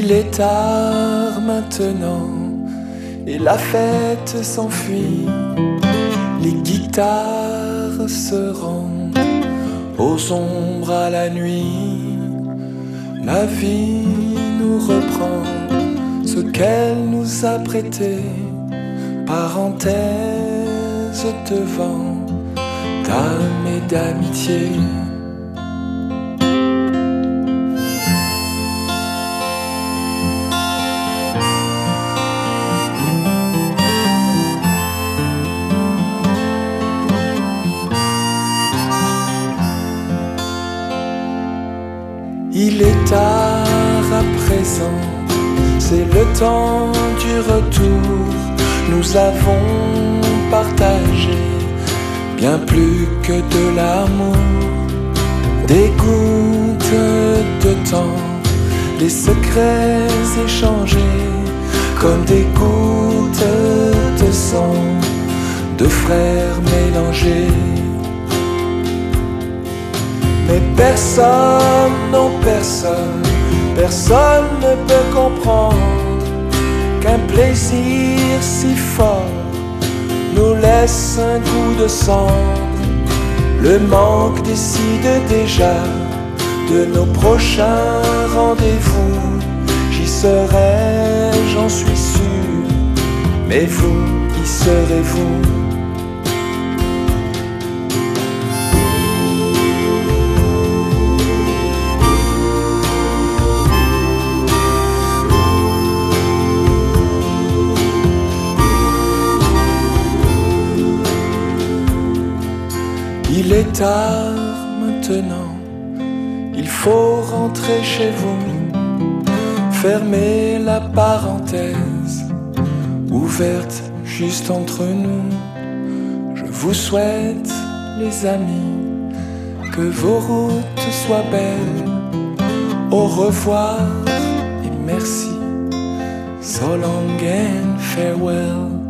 Il est tard maintenant et la fête s'enfuit. Les guitares se rendent aux ombres à la nuit. La vie nous reprend ce qu'elle nous a prêté. Parenthèse devant d'âme et d'amitié. Il est tard à présent, c'est le temps du retour. Nous avons partagé bien plus que de l'amour. Des gouttes de temps, des secrets échangés, comme des gouttes de sang, de frères mélangés. Mais personne, non personne, personne ne peut comprendre qu'un plaisir si fort nous laisse un goût de cendre. Le manque décide déjà de nos prochains rendez-vous. J'y serai, j'en suis sûr, mais vous, y serez-vous? Il est tard maintenant, il faut rentrer chez vous. Fermez la parenthèse ouverte juste entre nous. Je vous souhaite, les amis, que vos routes soient belles. Au revoir et merci. So long and farewell.